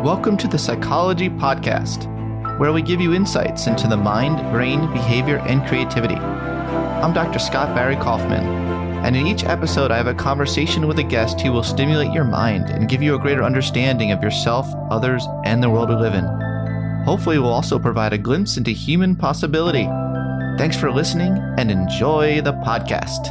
Welcome to the Psychology Podcast, where we give you insights into the mind, brain, behavior, and creativity. I'm Dr. Scott Barry Kaufman, and in each episode I have a conversation with a guest who will stimulate your mind and give you a greater understanding of yourself, others, and the world we live in. Hopefully we'll also provide a glimpse into human possibility. Thanks for listening and enjoy the podcast.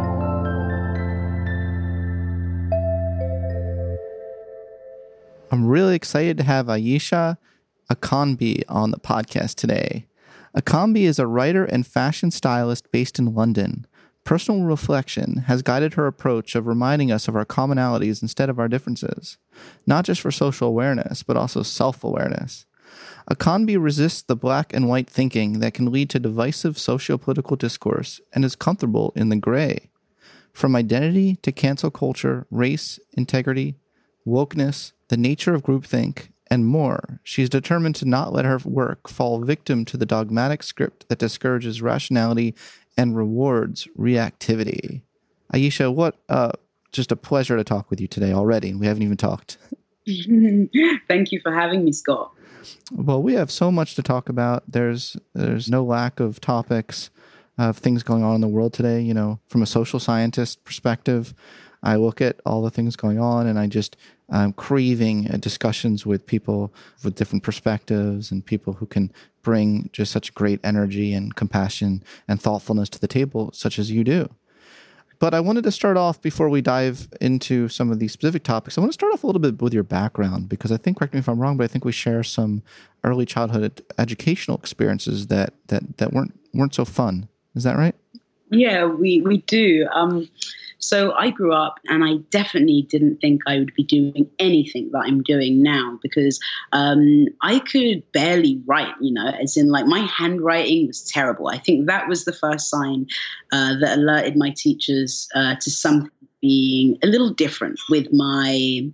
I'm really excited to have Ayesha Akanbi on the podcast today. Akanbi is a writer and fashion stylist based in London. Personal reflection has guided her approach of reminding us of our commonalities instead of our differences, not just for social awareness, but also self-awareness. Akanbi resists the black and white thinking that can lead to divisive socio-political discourse and is comfortable in the gray. From identity to cancel culture, race, integrity, wokeness, the nature of groupthink, and more, she's determined to not let her work fall victim to the dogmatic script that discourages rationality and rewards reactivity. Ayesha, just a pleasure to talk with you today already, and we haven't even talked. Thank you for having me, Scott. Well, we have so much to talk about. There's no lack of topics of things going on in the world today. You know, from a social scientist perspective, I look at all the things going on and I'm craving discussions with people with different perspectives and people who can bring just such great energy and compassion and thoughtfulness to the table, such as you do. But I wanted to start off, before we dive into some of these specific topics, I want to start off a little bit with your background, because I think, correct me if I'm wrong, but I think we share some early childhood educational experiences that weren't so fun. Is that right? Yeah, we do. So I grew up and I definitely didn't think I would be doing anything that I'm doing now, because I could barely write, as in like my handwriting was terrible. I think that was the first sign that alerted my teachers to something being a little different with my,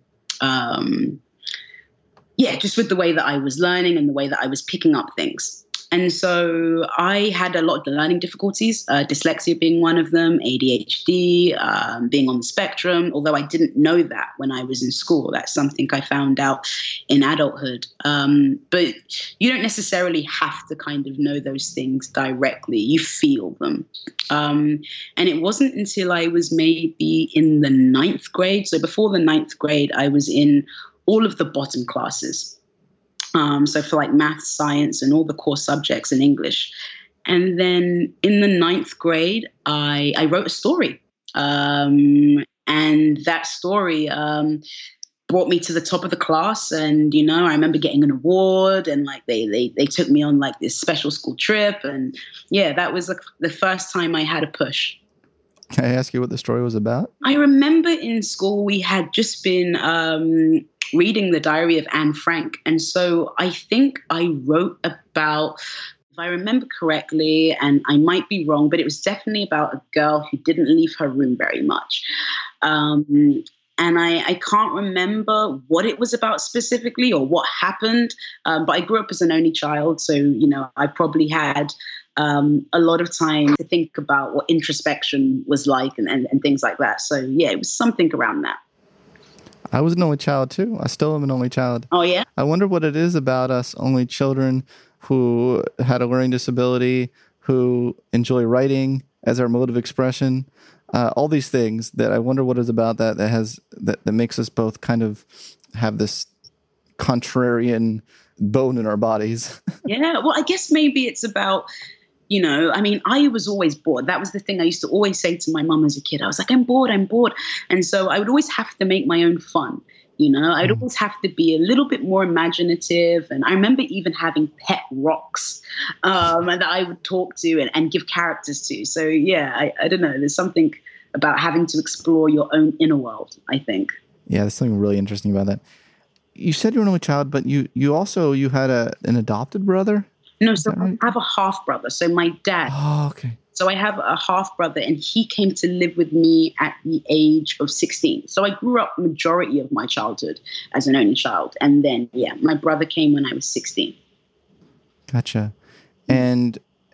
just with the way that I was learning and the way that I was picking up things. And so I had a lot of the learning difficulties, dyslexia being one of them, ADHD, being on the spectrum, although I didn't know that when I was in school. That's something I found out in adulthood. But you don't necessarily have to kind of know those things directly. You feel them. And it wasn't until I was maybe in the 9th grade. So before the 9th grade, I was in all of the bottom classes. So for like math, science, and all the core subjects in English. And then in the 9th grade, I wrote a story. And that story brought me to the top of the class. And, I remember getting an award, and like they took me on like this special school trip. And yeah, that was like the first time I had a push. Can I ask you what the story was about? I remember in school we had just been reading the diary of Anne Frank. And so I think I wrote about, if I remember correctly, and I might be wrong, but it was definitely about a girl who didn't leave her room very much. And I can't remember what it was about specifically or what happened. But I grew up as an only child. So, I probably had a lot of time to think about what introspection was like and things like that. So, yeah, it was something around that. I was an only child too. I still am an only child. Oh, yeah? I wonder what it is about us only children who had a learning disability, who enjoy writing as our mode of expression, all these things that I wonder what is about that makes us both kind of have this contrarian bone in our bodies. Yeah, well, I guess maybe it's about, I was always bored. That was the thing I used to always say to my mum as a kid. I was like, I'm bored. And so I would always have to make my own fun. I'd always have to be a little bit more imaginative. And I remember even having pet rocks that I would talk to and give characters to. So, yeah, I don't know. There's something about having to explore your own inner world, I think. Yeah, there's something really interesting about that. You said you were an only child, but you had an adopted brother? No, so right? I have a half brother. So my dad. Oh, okay. So I have a half brother, and he came to live with me at the age of 16. So I grew up majority of my childhood as an only child. And then, my brother came when I was 16. Gotcha. And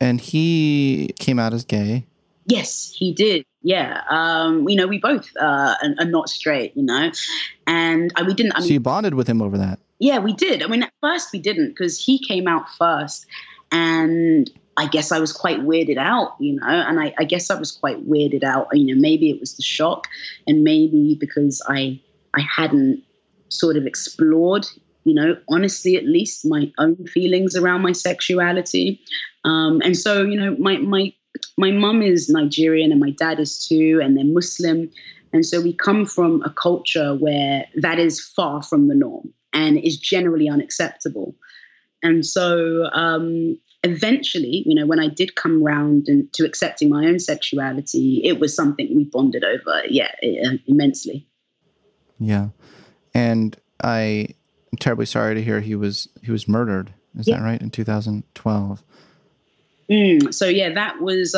he came out as gay? Yes, he did. Yeah. We both are not straight, and we didn't. So you bonded with him over that? Yeah, we did. I mean, at first we didn't because he came out first. And I guess I was quite weirded out, and I guess I was quite weirded out. Maybe it was the shock, and maybe because I hadn't sort of explored, honestly, at least my own feelings around my sexuality. And so, my mum is Nigerian and my dad is too, and they're Muslim. And so we come from a culture where that is far from the norm and is generally unacceptable. And so eventually, when I did come round to accepting my own sexuality, it was something we bonded over, immensely. Yeah. And I'm terribly sorry to hear he was murdered. Is that right? In 2012. So yeah, that was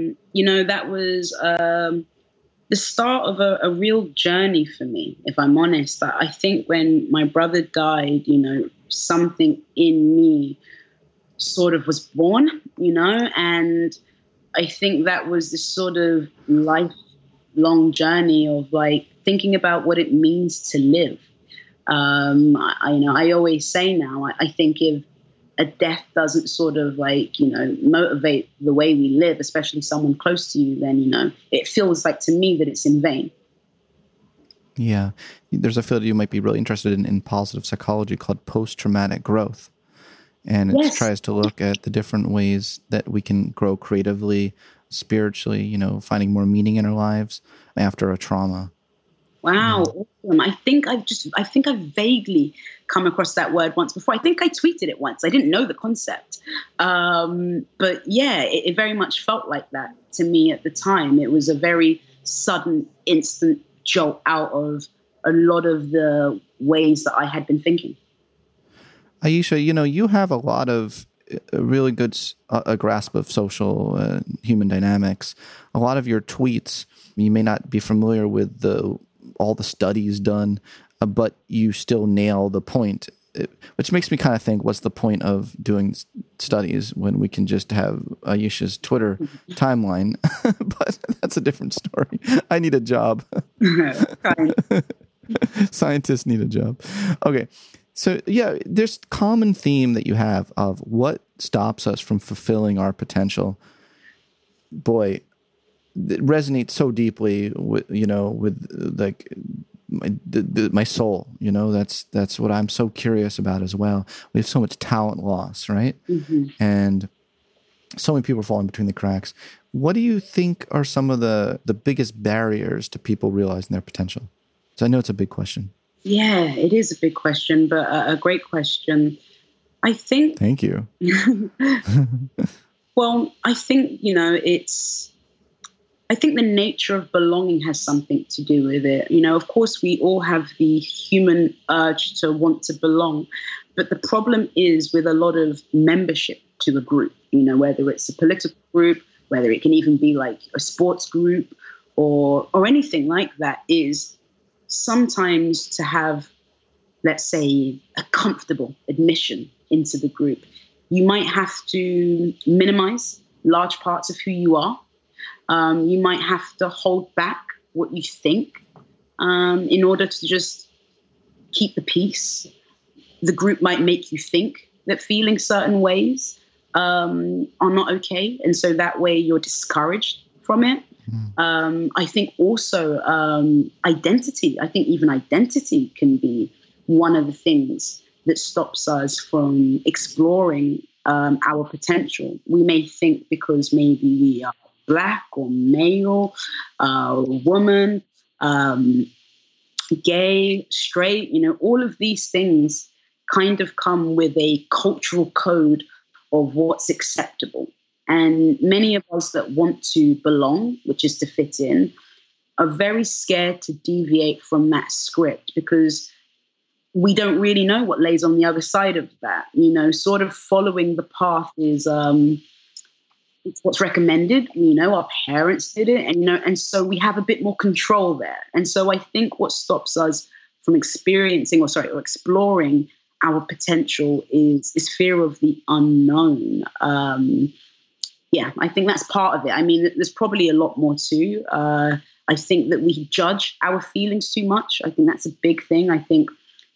the start of a real journey for me, if I'm honest. I think when my brother died, something in me sort of was born, and I think that was this sort of lifelong journey of like thinking about what it means to live. I always say now, I think if a death doesn't sort of motivate the way we live, especially someone close to you, then, it feels like to me that it's in vain. Yeah. There's a field you might be really interested in positive psychology called post-traumatic growth. And it tries to look at the different ways that we can grow creatively, spiritually, finding more meaning in our lives after a trauma. Wow, awesome. I think I've vaguely come across that word once before. I think I tweeted it once. I didn't know the concept. But yeah, it very much felt like that to me at the time. It was a very sudden, instant jolt out of a lot of the ways that I had been thinking. Aisha, you have a lot of really good a grasp of social human dynamics. A lot of your tweets, you may not be familiar with all the studies done, but you still nail the point, which makes me kind of think, what's the point of doing studies when we can just have Aisha's Twitter timeline? But that's a different story. I need a job. Scientists need a job. Okay. So yeah, there's common theme that you have of what stops us from fulfilling our potential. Boy, it resonates so deeply with like my soul. That's what I'm so curious about as well. We have so much talent loss, right? Mm-hmm. And so many people are falling between the cracks. What do you think are some of the biggest barriers to people realizing their potential? So I know it's a big question. Yeah, it is a big question, but a great question. I think. Thank you. Well, I think, I think the nature of belonging has something to do with it. Of course, we all have the human urge to want to belong. But the problem is with a lot of membership to a group, whether it's a political group, whether it can even be like a sports group or anything like that, is sometimes to have, let's say, a comfortable admission into the group, you might have to minimize large parts of who you are. You might have to hold back what you think in order to just keep the peace. The group might make you think that feeling certain ways are not okay. And so that way you're discouraged from it. I think also identity. I think even identity can be one of the things that stops us from exploring our potential. We may think because maybe we are Black or male, woman, gay, straight, all of these things kind of come with a cultural code of what's acceptable. And many of us that want to belong, which is to fit in, are very scared to deviate from that script because we don't really know what lays on the other side of that. Sort of following the path is it's what's recommended. Our parents did it, and so we have a bit more control there. And so I think what stops us from experiencing or exploring our potential is fear of the unknown. Yeah, I think that's part of it. I mean, there's probably a lot more too. I think that we judge our feelings too much. I think that's a big thing. I think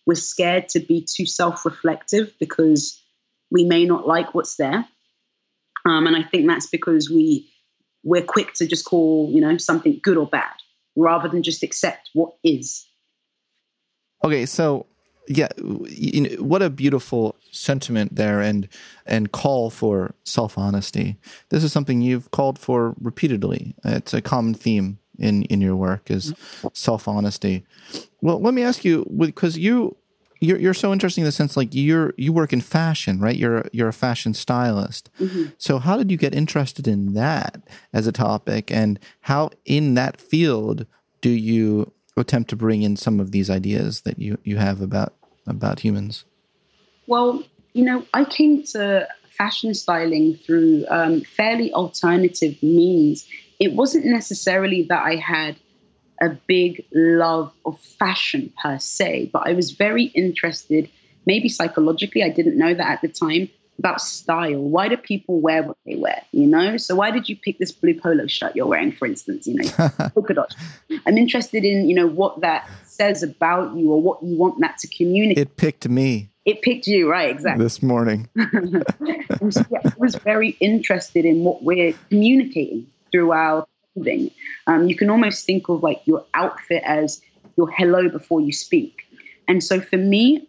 we're scared to be too self-reflective because we may not like what's there. And I think that's because we're quick to just call, something good or bad rather than just accept what is. Okay, so yeah, what a beautiful sentiment there and call for self-honesty. This is something you've called for repeatedly. It's a common theme in your work is self-honesty. Well, let me ask you, because you're so interesting in the sense like you work in fashion, right? You're a fashion stylist. Mm-hmm. So how did you get interested in that as a topic, and how in that field do you attempt to bring in some of these ideas that you have about humans? Well, I came to fashion styling through fairly alternative means. It wasn't necessarily that I had a big love of fashion per se, but I was very interested, maybe psychologically, I didn't know that at the time, about style. Why do people wear what they wear, So why did you pick this blue polo shirt you're wearing, for instance, polka dot? I'm interested in, what that says about you or what you want that to communicate. It picked me. It picked you, right, exactly. This morning. So, I was very interested in what we're communicating through our clothing. You can almost think of like your outfit as your hello before you speak. And so for me,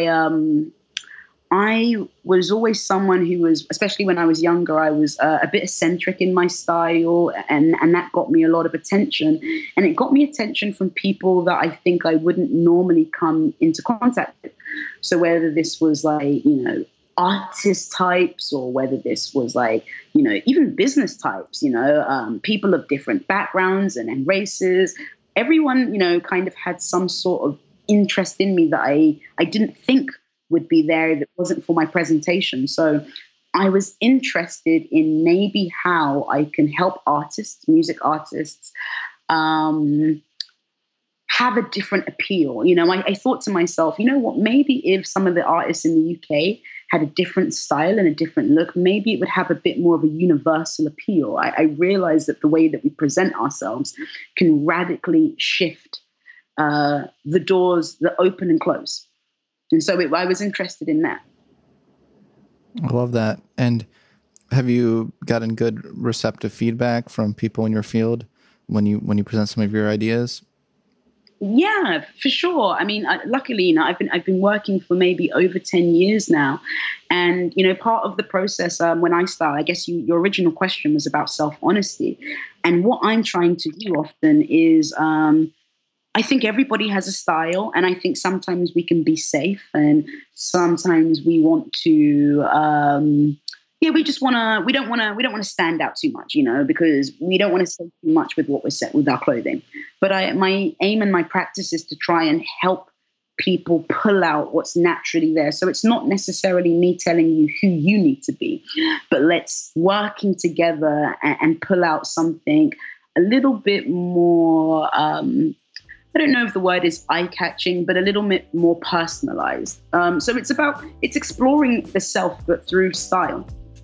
I was always someone who was, especially when I was younger, I was a bit eccentric in my style, and that got me a lot of attention. And it got me attention from people that I think I wouldn't normally come into contact with. So whether this was like, artist types, or whether this was like, even business types, people of different backgrounds and races, everyone, kind of had some sort of interest in me that I didn't think would be there that wasn't for my presentation. So I was interested in maybe how I can help artists, music artists, have a different appeal. I thought to myself, what, maybe if some of the artists in the UK had a different style and a different look, maybe it would have a bit more of a universal appeal. I realized that the way that we present ourselves can radically shift the doors that open and close. And so I was interested in that. I love that. And have you gotten good receptive feedback from people in your field when you present some of your ideas? Yeah, for sure. I mean, luckily, I've been working for maybe over 10 years now. And, part of the process when I start, I guess your original question was about self-honesty. And what I'm trying to do often is I think everybody has a style, and I think sometimes we can be safe, and sometimes we want to, we don't want to stand out too much, because we don't want to say too much with what we're set with our clothing. But my aim and my practice is to try and help people pull out what's naturally there. So it's not necessarily me telling you who you need to be, but let's working together and pull out something a little bit more, I don't know if the word is eye-catching, but a little bit more personalized. So it's exploring the self, but through style.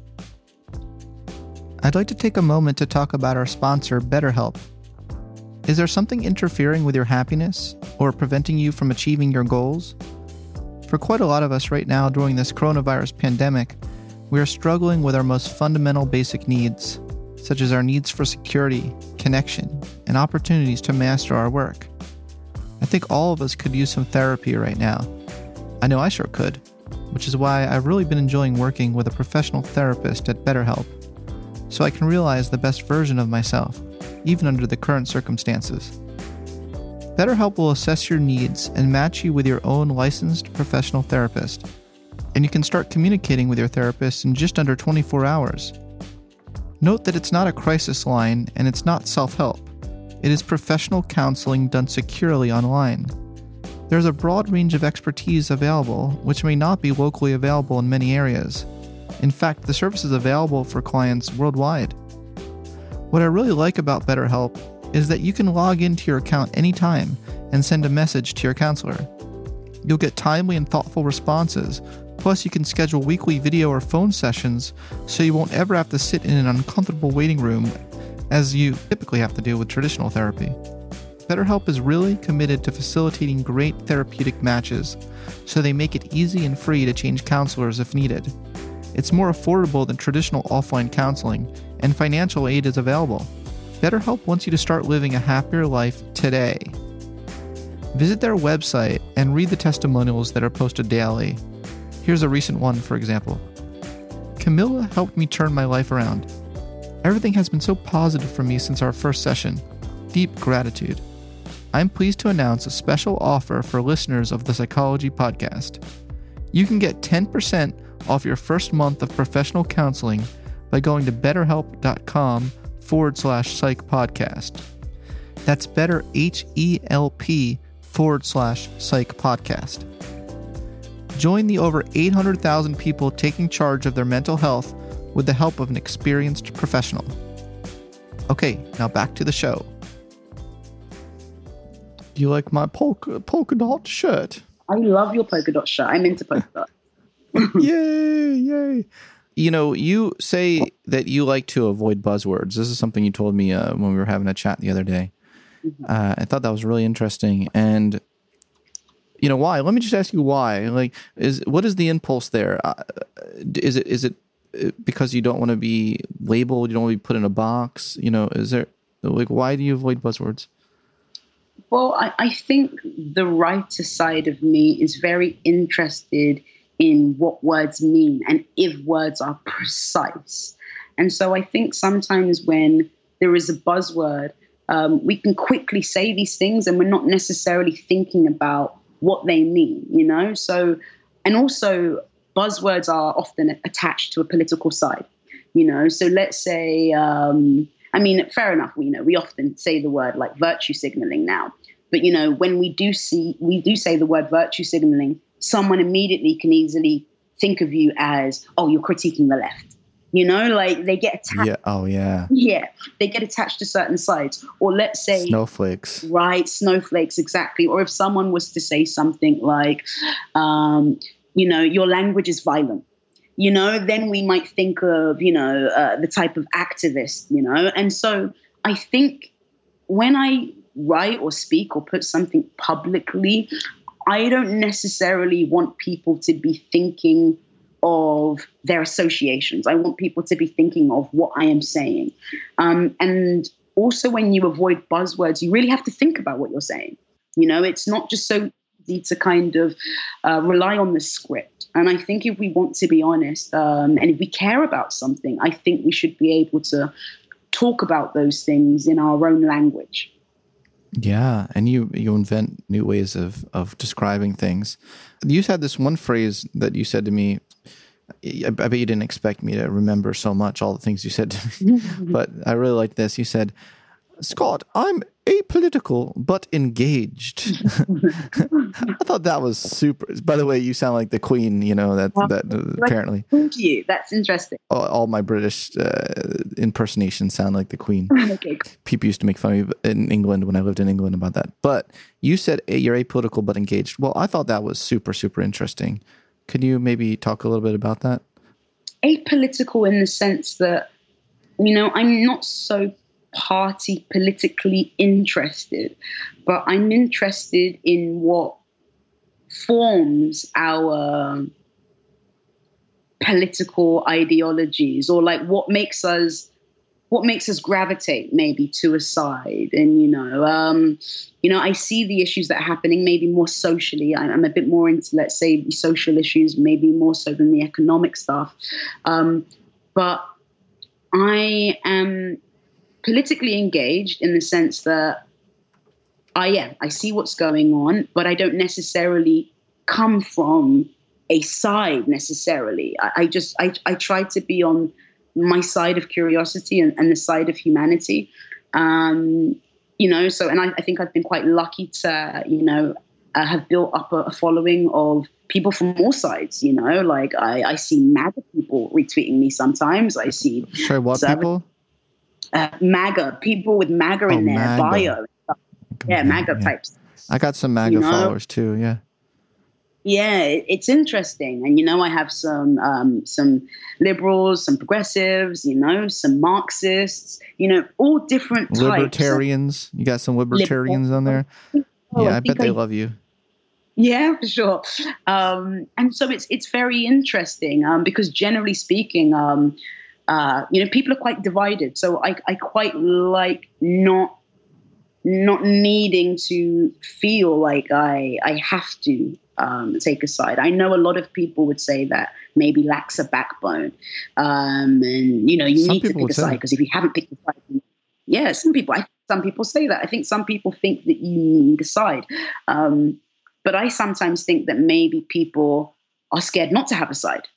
I'd like to take a moment to talk about our sponsor, BetterHelp. Is there something interfering with your happiness or preventing you from achieving your goals? For quite a lot of us right now during this coronavirus pandemic, we are struggling with our most fundamental basic needs, such as our needs for security, connection, and opportunities to master our work. I think all of us could use some therapy right now. I know I sure could, which is why I've really been enjoying working with a professional therapist at BetterHelp, so I can realize the best version of myself, even under the current circumstances. BetterHelp will assess your needs and match you with your own licensed professional therapist, and you can start communicating with your therapist in just under 24 hours. Note that it's not a crisis line and it's not self-help. It is professional counseling done securely online. There's a broad range of expertise available, which may not be locally available in many areas. In fact, the service is available for clients worldwide. What I really like about BetterHelp is that you can log into your account anytime and send a message to your counselor. You'll get timely and thoughtful responses, plus you can schedule weekly video or phone sessions so you won't ever have to sit in an uncomfortable waiting room as you typically have to do with traditional therapy. BetterHelp is really committed to facilitating great therapeutic matches, so they make it easy and free to change counselors if needed. It's more affordable than traditional offline counseling, and financial aid is available. BetterHelp wants you to start living a happier life today. Visit their website and read the testimonials that are posted daily. Here's a recent one, for example. Camilla helped me turn my life around. Everything has been so positive for me since our first session. Deep gratitude. I'm pleased to announce a special offer for listeners of the Psychology Podcast. You can get 10% off your first month of professional counseling by going to betterhelp.com/psych podcast. That's BetterHelp/psych podcast. Join the over 800,000 people taking charge of their mental health with the help of an experienced professional. Okay, now back to the show. Do you like my polka dot shirt? I love your polka dot shirt. I'm into polka dot. Yay. You know, you say that you like to avoid buzzwords. This is something you told me when we were having a chat the other day. I thought that was really interesting. And, you know, why? Let me just ask you why. Like, what is the impulse there? Is it because you don't want to be labeled? You don't want to be put in a box? You know, is there, like, why do you avoid buzzwords? Well, I think the writer side of me is very interested in what words mean and if words are precise. And so I think sometimes when there is a buzzword, we can quickly say these things and we're not necessarily thinking about what they mean, you know? So, and also buzzwords are often attached to a political side, you know? So let's say, fair enough. We often say the word like virtue signaling now, but you know, when we do say the word virtue signaling, someone immediately can easily think of you as, oh, you're critiquing the left. You know, like they get attached. Yeah. Oh, yeah. Yeah. They get attached to certain sides. Or let's say snowflakes. Right. Snowflakes. Exactly. Or if someone was to say something like, your language is violent. You know, then we might think of, the type of activist, you know. And so I think when I write or speak or put something publicly, I don't necessarily want people to be thinking of their associations. I want people to be thinking of what I am saying. And also when you avoid buzzwords, you really have to think about what you're saying. You know, it's not just so easy to kind of rely on the script. And I think if we want to be honest, and if we care about something, I think we should be able to talk about those things in our own language. Yeah, and you invent new ways of describing things. You had this one phrase that you said to me. I bet you didn't expect me to remember so much, all the things you said to me. But I really liked this. You said, Scott, I'm apolitical but engaged. I thought that was super. By the way, you sound like the Queen, you know, that apparently. Thank you. That's interesting. All my British impersonations sound like the Queen. Okay. People used to make fun of me in England when I lived in England about that. But you said you're apolitical but engaged. Well, I thought that was super, super interesting. Could you maybe talk a little bit about that? Apolitical in the sense that, you know, I'm not so party politically interested, but I'm interested in what forms our political ideologies, or like what makes us gravitate maybe to a side. And I see the issues that are happening maybe more socially. I'm a bit more into, let's say, the social issues, maybe more so than the economic stuff. But I am politically engaged in the sense that I see what's going on, but I don't necessarily come from a side necessarily. I try to be on my side of curiosity and the side of humanity. And I think I've been quite lucky to, have built up a following of people from all sides, like I see MAGA people retweeting me sometimes. I see people? MAGA, people with MAGA in their bio. Yeah, MAGA types. I got some MAGA followers too, yeah. Yeah, it's interesting. And, I have some liberals, some progressives, some Marxists, all different types. Libertarians. You got some libertarians on there? Yeah, I bet they love you. Yeah, for sure. And so it's very interesting because generally speaking, people are quite divided. So I quite like not needing to feel like I have to take a side. I know a lot of people would say that maybe lacks a backbone, and you need to pick a side because if you haven't picked a side, yeah, some people say that. I think some people think that you need a side, but I sometimes think that maybe people are scared not to have a side.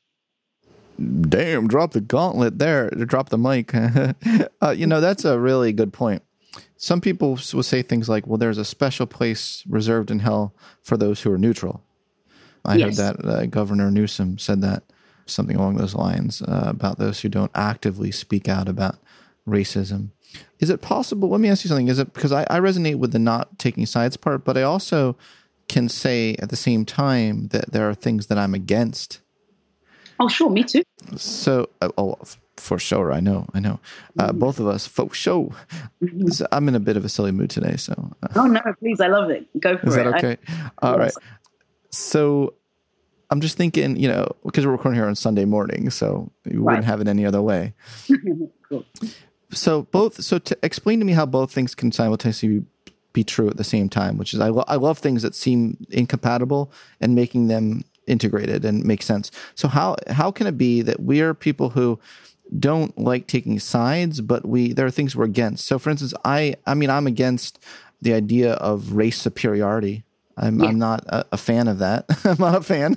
Damn, drop the gauntlet there. Drop the mic. That's a really good point. Some people will say things like, well, there's a special place reserved in hell for those who are neutral. I heard that Governor Newsom said that, something along those lines, about those who don't actively speak out about racism. Is it possible? Let me ask you something. Is it because I resonate with the not taking sides part, but I also can say at the same time that there are things that I'm against. Oh, sure. Me too. So, for sure. I know. Both of us, for sure. Mm-hmm. I'm in a bit of a silly mood today, so. Oh, no, please. I love it. Go for it. Is that okay? All right. So I'm just thinking, because we're recording here on Sunday morning, so we wouldn't have it any other way. Cool. So to explain to me how both things can simultaneously be true at the same time, which is I love things that seem incompatible and making them integrated and make sense. So how can it be that we are people who don't like taking sides, but there are things we're against? So for instance, I'm against the idea of race superiority. I'm not a fan of that. I'm not a fan.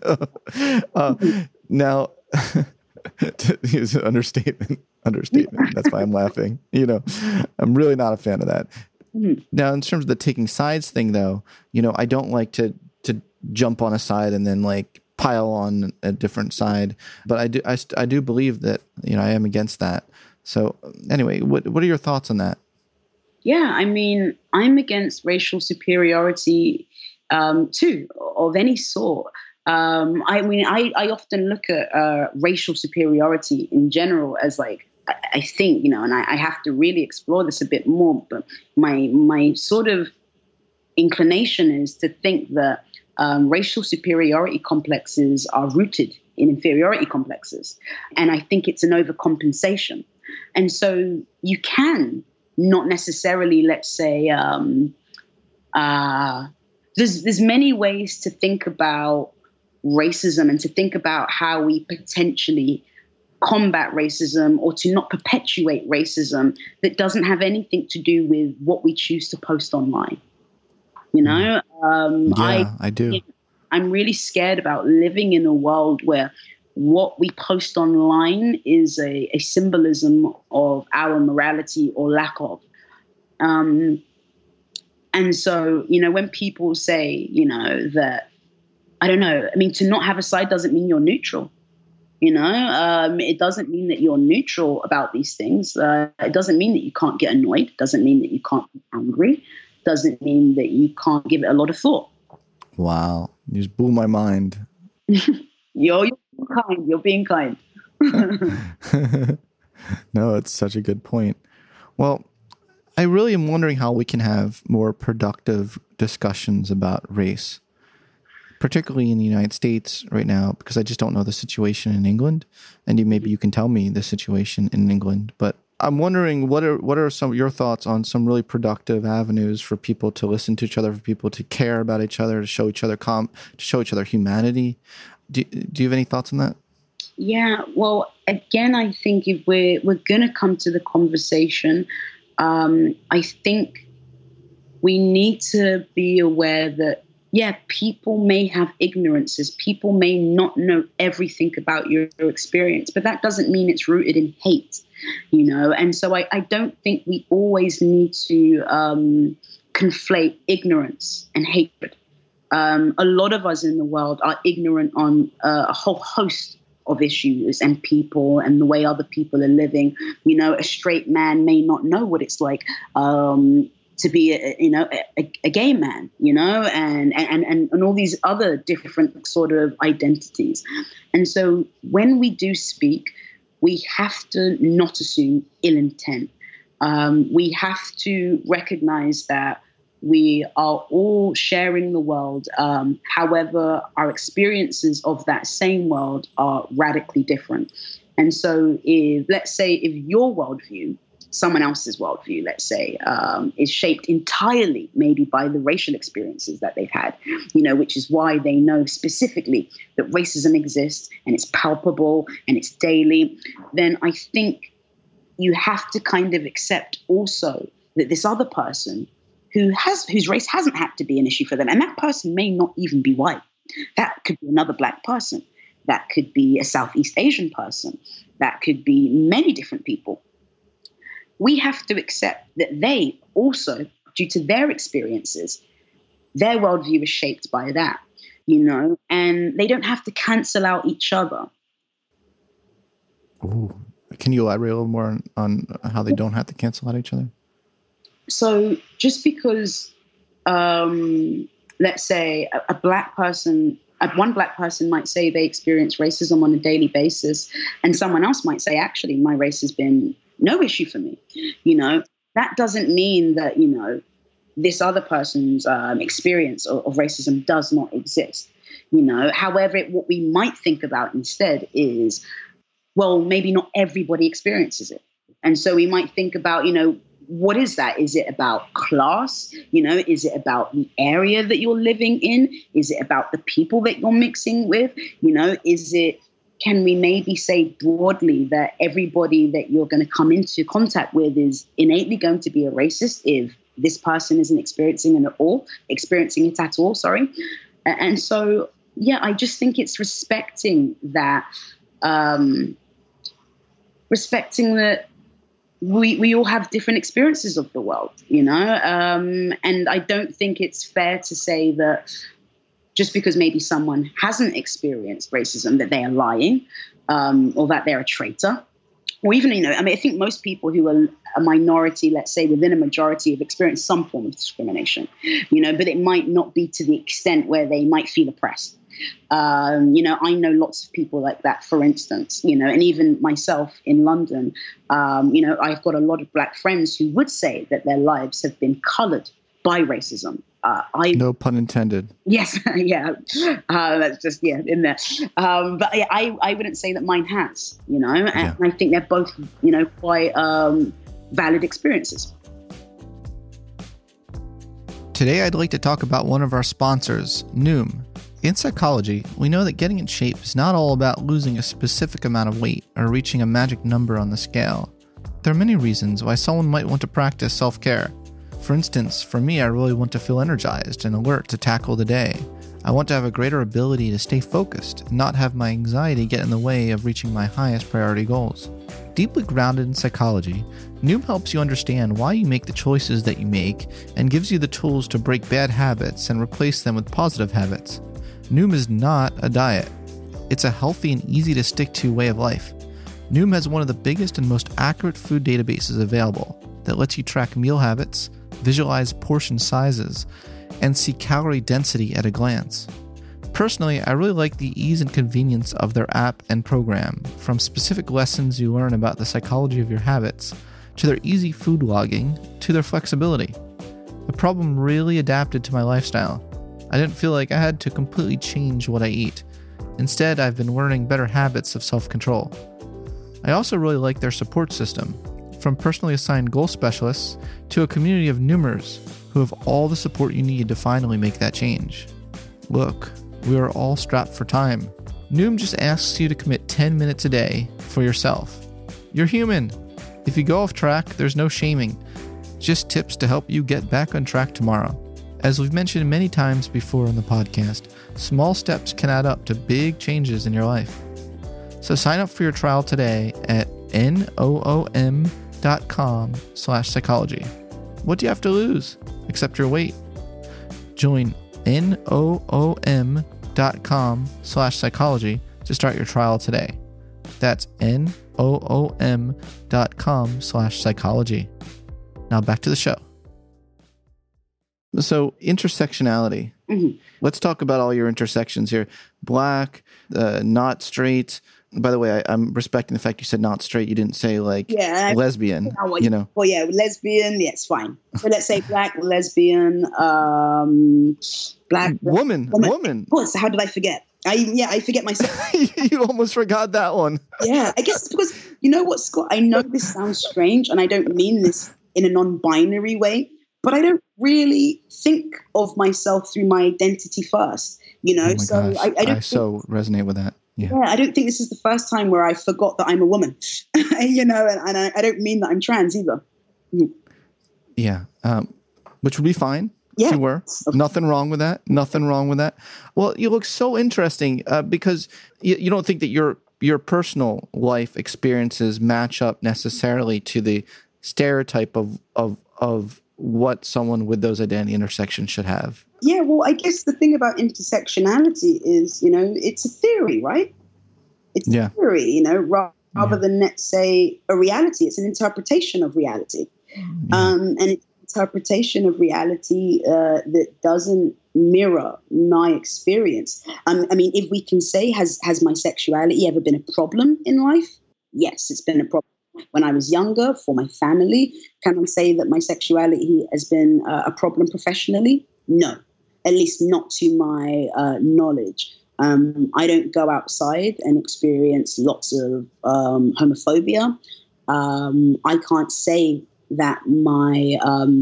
Now, use an understatement. That's why I'm laughing. I'm really not a fan of that. Mm-hmm. Now, in terms of the taking sides thing, though, I don't like to jump on a side and then like pile on a different side. But I do believe that I am against that. So anyway, what are your thoughts on that? Yeah, I'm against racial superiority too, of any sort. I often look at racial superiority in general as like, I think, and I have to really explore this a bit more, but my sort of inclination is to think that racial superiority complexes are rooted in inferiority complexes. And I think it's an overcompensation. And so you can not necessarily, let's say, there's many ways to think about racism and to think about how we potentially combat racism or to not perpetuate racism that doesn't have anything to do with what we choose to post online. I do. I'm really scared about living in a world where what we post online is a symbolism of our morality or lack of. And so, when people say, that, I don't know, to not have a side doesn't mean you're neutral. It doesn't mean that you're neutral about these things. It doesn't mean that you can't get annoyed. It doesn't mean that you can't be angry. Doesn't mean that you can't give it a lot of thought. Wow. You just blew my mind. You're kind. You're being kind. No, it's such a good point. Well, I really am wondering how we can have more productive discussions about race, particularly in the United States right now, because I just don't know the situation in England. And maybe you can tell me the situation in England, but I'm wondering what are some of your thoughts on some really productive avenues for people to listen to each other, for people to care about each other, to show each other humanity. Do you have any thoughts on that? Yeah, well, again, I think if we're going to come to the conversation, I think we need to be aware that, people may have ignorances. People may not know everything about your experience, but that doesn't mean it's rooted in hate. And so I don't think we always need to conflate ignorance and hatred. A lot of us in the world are ignorant on a whole host of issues and people and the way other people are living. A straight man may not know what it's like to be a gay man, and all these other different sort of identities. And so when we do speak, we have to not assume ill intent. We have to recognize that we are all sharing the world. However, our experiences of that same world are radically different. And so let's say if your worldview, someone else's worldview, let's say, is shaped entirely maybe by the racial experiences that they've had, which is why they know specifically that racism exists and it's palpable and it's daily, then I think you have to kind of accept also that this other person whose race hasn't had to be an issue for them, and that person may not even be white. That could be another black person. That could be a Southeast Asian person. That could be many different people. We have to accept that they also, due to their experiences, their worldview is shaped by that, and they don't have to cancel out each other. Ooh. Can you elaborate a little more on how they don't have to cancel out each other? So just because, let's say one black person might say they experience racism on a daily basis, and someone else might say, actually, my race has been no issue for me. That doesn't mean that, this other person's experience of racism does not exist. However, what we might think about instead is, well, maybe not everybody experiences it. And so we might think about, what is that? Is it about class? Is it about the area that you're living in? Is it about the people that you're mixing with? Can we maybe say broadly that everybody that you're going to come into contact with is innately going to be a racist if this person isn't experiencing it at all, sorry. And so, yeah, I just think it's respecting that, we all have different experiences of the world, and I don't think it's fair to say that just because maybe someone hasn't experienced racism that they are lying, or that they're a traitor, or even, I think most people who are a minority, let's say within a majority, have experienced some form of discrimination, but it might not be to the extent where they might feel oppressed. I know lots of people like that, for instance, and even myself in London, I've got a lot of black friends who would say that their lives have been colored by racism. No pun intended. Yes, yeah, that's just in there. But yeah, I wouldn't say that mine has, and I think they're both, quite valid experiences. Today, I'd like to talk about one of our sponsors, Noom. In psychology, we know that getting in shape is not all about losing a specific amount of weight or reaching a magic number on the scale. There are many reasons why someone might want to practice self-care. For instance, for me, I really want to feel energized and alert to tackle the day. I want to have a greater ability to stay focused and not have my anxiety get in the way of reaching my highest priority goals. Deeply grounded in psychology, Noom helps you understand why you make the choices that you make and gives you the tools to break bad habits and replace them with positive habits. Noom is not a diet. It's a healthy and easy to stick to way of life. Noom has one of the biggest and most accurate food databases available that lets you track meal habits, visualize portion sizes, and see calorie density at a glance. Personally, I really like the ease and convenience of their app and program, from specific lessons you learn about the psychology of your habits, to their easy food logging, to their flexibility. The program really adapted to my lifestyle. I didn't feel like I had to completely change what I eat. Instead, I've been learning better habits of self-control. I also really like their support system, from personally assigned goal specialists to a community of Noomers who have all the support you need to finally make that change. Look, we are all strapped for time. Noom just asks you to commit 10 minutes a day for yourself. You're human. If you go off track, there's no shaming. Just tips to help you get back on track tomorrow. As we've mentioned many times before on the podcast, small steps can add up to big changes in your life. So sign up for your trial today at noom.com/psychology. What do you have to lose? Except your weight. Join noom.com/psychology to start your trial today. That's noom.com/psychology. Now back to the show. So intersectionality. Mm-hmm. Let's talk about all your intersections here. Black, not straight. By the way, I'm respecting the fact you said not straight. You didn't say lesbian. Well, yeah, lesbian. Yeah, it's fine. So let's say black, lesbian, black woman. Of course. How did I forget? I forget myself. You almost forgot that one. Yeah, I guess it's because, you know what, Scott? I know this sounds strange, and I don't mean this in a non-binary way, but I don't really think of myself through my identity first. You know, gosh. I so resonate with that. Yeah, I don't think this is the first time where I forgot that I'm a woman. You know, and I don't mean that I'm trans either. Yeah, which would be fine. Yeah. If you were. Nothing wrong with that. Nothing wrong with that. Well, you look so interesting because you don't think that your personal life experiences match up necessarily to the stereotype of what someone with those identity intersections should have. Yeah, well, I guess the thing about intersectionality is, you know, it's a theory, right? It's a theory, you know, rather than, let's say, a reality. It's an interpretation of reality. And it's interpretation of reality that doesn't mirror my experience. I mean, if we can say, has my sexuality ever been a problem in life? Yes, it's been a problem. When I was younger, for my family, can I say that my sexuality has been a problem professionally? No, at least not to my knowledge. I don't go outside and experience lots of homophobia. I can't say that my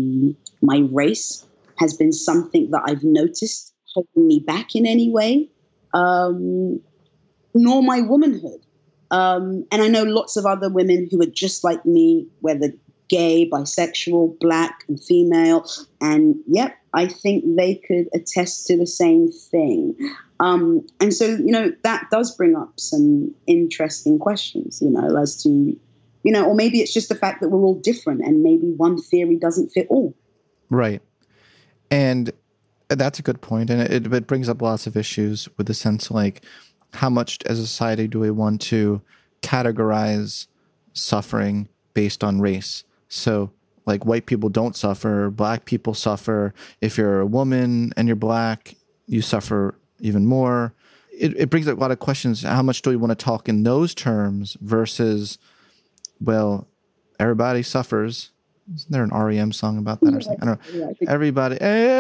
race has been something that I've noticed holding me back in any way, nor my womanhood. And I know lots of other women who are just like me, whether gay, bisexual, black, and female. And yep, I think they could attest to the same thing. And so, you know, that does bring up some interesting questions, you know, as to, you know, or maybe it's just the fact that we're all different and maybe one theory doesn't fit all. Right. And that's a good point. And it brings up lots of issues with the sense like, how much as a society do we want to categorize suffering based on race? So like white people don't suffer, black people suffer. If you're a woman and you're black, you suffer even more. It brings up a lot of questions. How much do we want to talk in those terms versus, well, everybody suffers. Isn't there an REM song about that or something? I don't know. Everybody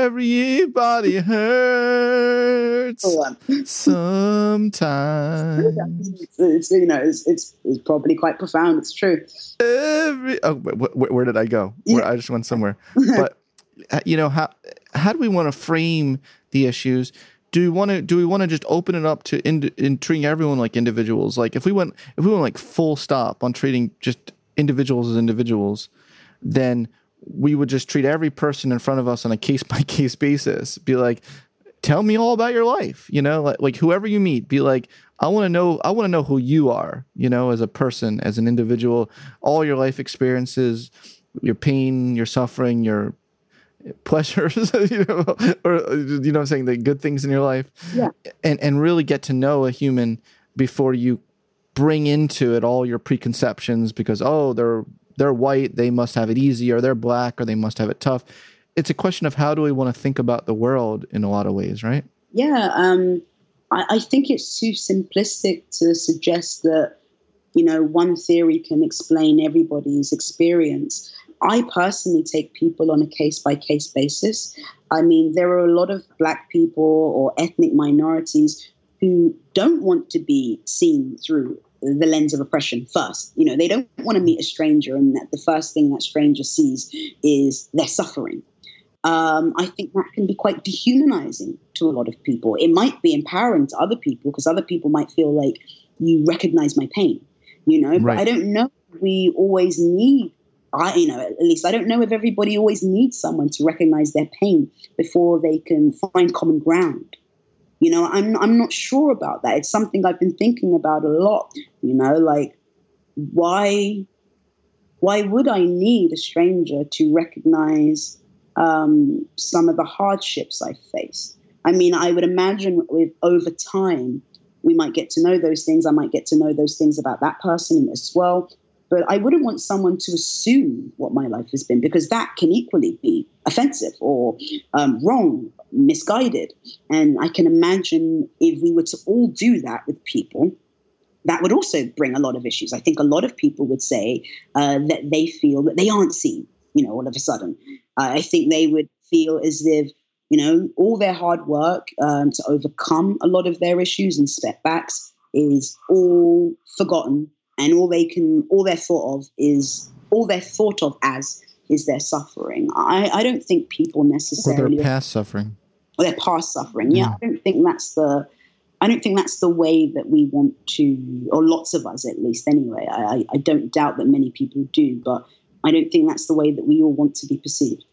hurts sometimes. It's you know, it's probably quite profound. It's true. Where did I go? Where I just went somewhere. But you know, how do we want to frame the issues? Do we want to just open it up to in treating everyone like individuals? Like if we went like full stop on treating just individuals as individuals, then we would just treat every person in front of us on a case-by-case basis. Be like, tell me all about your life, you know, like whoever you meet, be like, I want to know who you are, you know, as a person, as an individual, all your life experiences, your pain, your suffering, your pleasures, you know, or, you know what I'm saying, the good things in your life. Yeah. And really get to know a human before you bring into it all your preconceptions because, oh, they're white, they must have it easy, or they're black, or they must have it tough. It's a question of how do we want to think about the world in a lot of ways, right? Yeah, I think it's too simplistic to suggest that, you know, one theory can explain everybody's experience. I personally take people on a case-by-case basis. I mean, there are a lot of black people or ethnic minorities who don't want to be seen through the lens of oppression first. You know, they don't want to meet a stranger and that the first thing that stranger sees is their suffering. I think that can be quite dehumanizing to a lot of people. It might be empowering to other people because other people might feel like you recognize my pain, you know, right. But I don't know if we always need, at least I don't know if everybody always needs someone to recognize their pain before they can find common ground. You know, I'm not sure about that. It's something I've been thinking about a lot, you know, like why would I need a stranger to recognize some of the hardships I face? I mean, I would imagine over time, we might get to know those things. I might get to know those things about that person as well. but I wouldn't want someone to assume what my life has been, because that can equally be offensive or wrong, misguided. And I can imagine if we were to all do that with people, that would also bring a lot of issues. I think a lot of people would say that they feel that they aren't seen, all of a sudden. I think they would feel as if, all their hard work to overcome a lot of their issues and setbacks is all forgotten, and all they're thought of as is their suffering. I don't think people necessarily, or their past suffering. Or their past suffering. Yeah, I don't think that's the way that we want to, or lots of us at least anyway. I don't doubt that many people do, but I don't think that's the way that we all want to be perceived.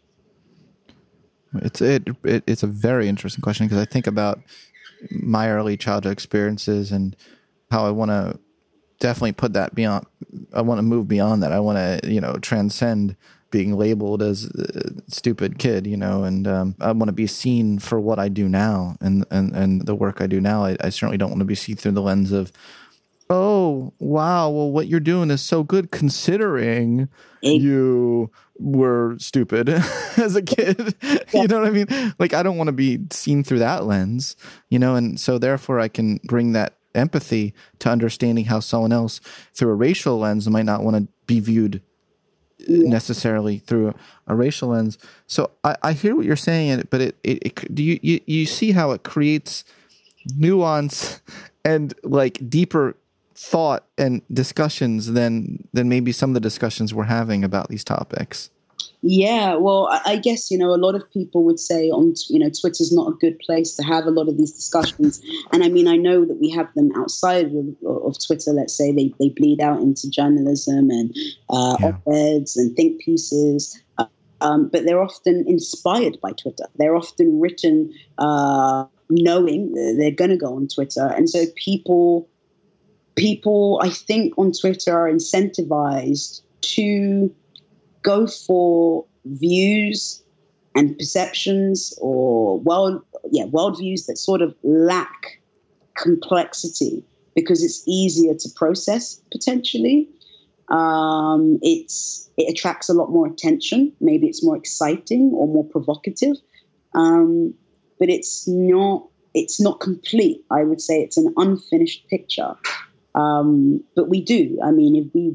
It's a very interesting question, because I think about my early childhood experiences and how I want to definitely put that beyond. I want to move beyond that. I want to, transcend being labeled as a stupid kid, and I want to be seen for what I do now and the work I do now. I certainly don't want to be seen through the lens of, oh, wow, well, what you're doing is so good considering you were stupid as a kid. You know what I mean? Like, I don't want to be seen through that lens, and so therefore I can bring that empathy to understanding how someone else through a racial lens might not want to be viewed necessarily through a racial lens. So I hear what you're saying, but do you see how it creates nuance and like deeper thought and discussions than maybe some of the discussions we're having about these topics? Yeah, well, I guess, a lot of people would say Twitter's not a good place to have a lot of these discussions. And I mean, I know that we have them outside of Twitter. Let's say they bleed out into journalism and op-eds and think pieces. But they're often inspired by Twitter. They're often written knowing that they're going to go on Twitter. And so people, I think, on Twitter are incentivized to go for views and perceptions or worldviews that sort of lack complexity, because it's easier to process potentially. It attracts a lot more attention. Maybe it's more exciting or more provocative, but it's not complete. I would say it's an unfinished picture. But we do. I mean, if we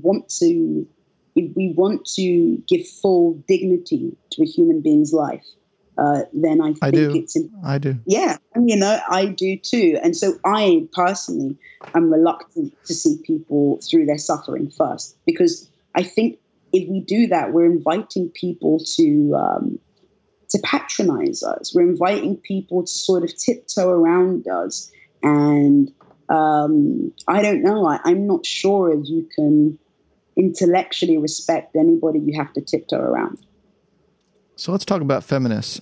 want to give full dignity to a human being's life, then I think I do. Yeah, I do too. And so I personally am reluctant to see people through their suffering first, because I think if we do that, we're inviting people to patronize us. We're inviting people to sort of tiptoe around us. And I don't know. I'm not sure if you can intellectually respect anybody you have to tiptoe around. So let's talk about feminists.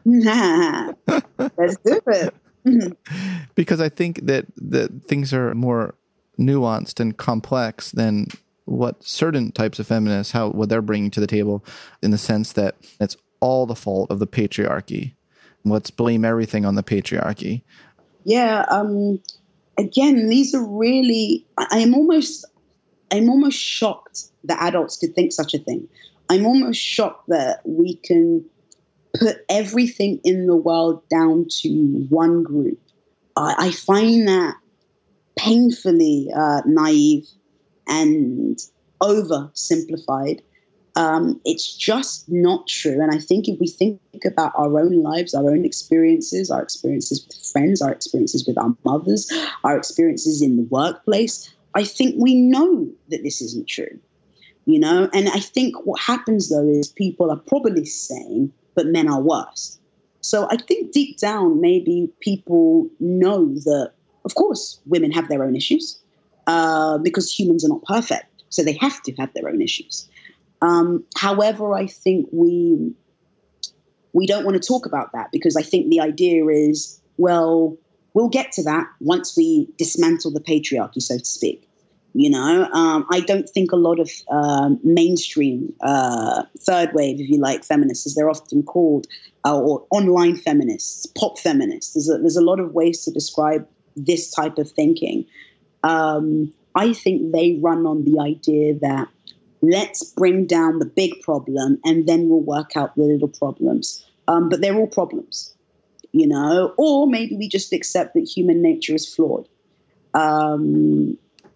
Let's do it. Because I think that things are more nuanced and complex than what certain types of feminists, what they're bringing to the table, in the sense that it's all the fault of the patriarchy. Let's blame everything on the patriarchy. Yeah. Again, these are really, I'm almost shocked that adults could think such a thing. I'm almost shocked that we can put everything in the world down to one group. I find that painfully naive and oversimplified. It's just not true. And I think if we think about our own lives, our own experiences, our experiences with friends, our experiences with our mothers, our experiences in the workplace, I think we know that this isn't true, and I think what happens though is people are probably saying, but men are worse. So I think deep down, maybe people know that, of course, women have their own issues because humans are not perfect. So they have to have their own issues. However, I think we don't want to talk about that, because I think the idea is, well, we'll get to that once we dismantle the patriarchy, so to speak. I don't think a lot of mainstream third wave, if you like, feminists, as they're often called, or online feminists, pop feminists. There's a lot of ways to describe this type of thinking. I think they run on the idea that let's bring down the big problem and then we'll work out the little problems. But they're all problems, or maybe we just accept that human nature is flawed. And,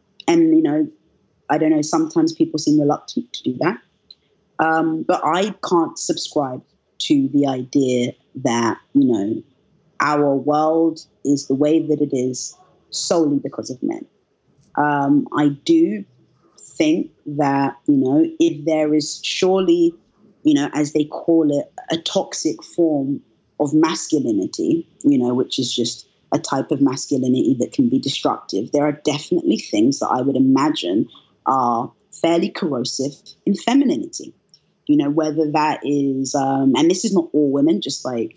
I don't know, sometimes people seem reluctant to do that. But I can't subscribe to the idea that, our world is the way that it is solely because of men. I do think that, if there is surely, as they call it, a toxic form of masculinity, which is just a type of masculinity that can be destructive, there are definitely things that I would imagine are fairly corrosive in femininity. Whether that is, and this is not all women, just like,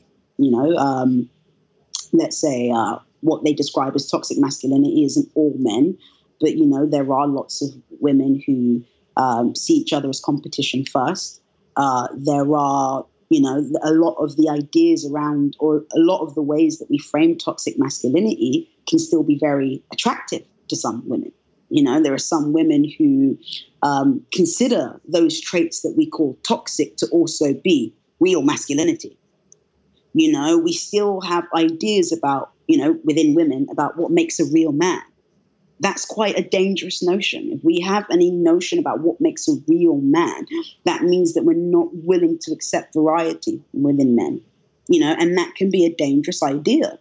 let's say what they describe as toxic masculinity isn't all men, but, there are lots of women who see each other as competition first. There are, a lot of the ideas around, or a lot of the ways that we frame toxic masculinity can still be very attractive to some women. There are some women who consider those traits that we call toxic to also be real masculinity. We still have ideas about, within women about what makes a real man. That's quite a dangerous notion. If we have any notion about what makes a real man, that means that we're not willing to accept variety within men, and that can be a dangerous idea.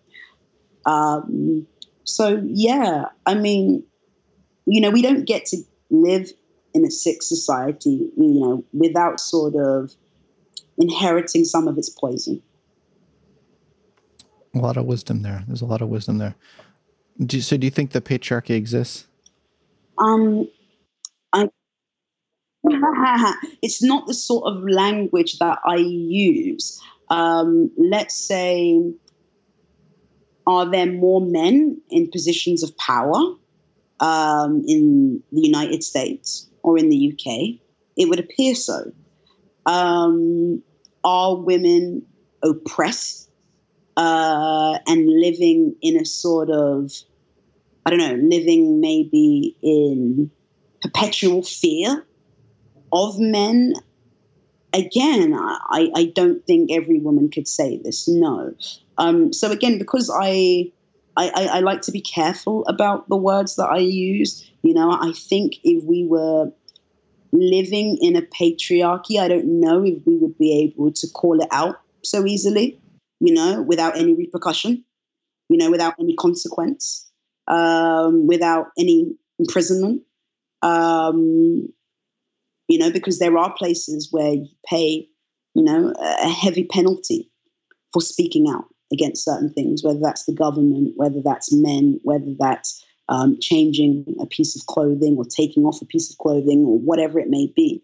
So, yeah, I mean, we don't get to live in a sick society, without sort of inheriting some of its poison. A lot of wisdom there. There's a lot of wisdom there. Do you think the patriarchy exists? It's not the sort of language that I use. Let's say, are there more men in positions of power in the United States or in the UK? It would appear so. Are women oppressed and living in a sort of, living maybe in perpetual fear of men? Again, I don't think every woman could say this, no. So again, because I like to be careful about the words that I use, I think if we were living in a patriarchy, I don't know if we would be able to call it out so easily, without any repercussion, without any consequence, without any imprisonment, because there are places where you pay, a heavy penalty for speaking out against certain things, whether that's the government, whether that's men, whether that's changing a piece of clothing or taking off a piece of clothing or whatever it may be.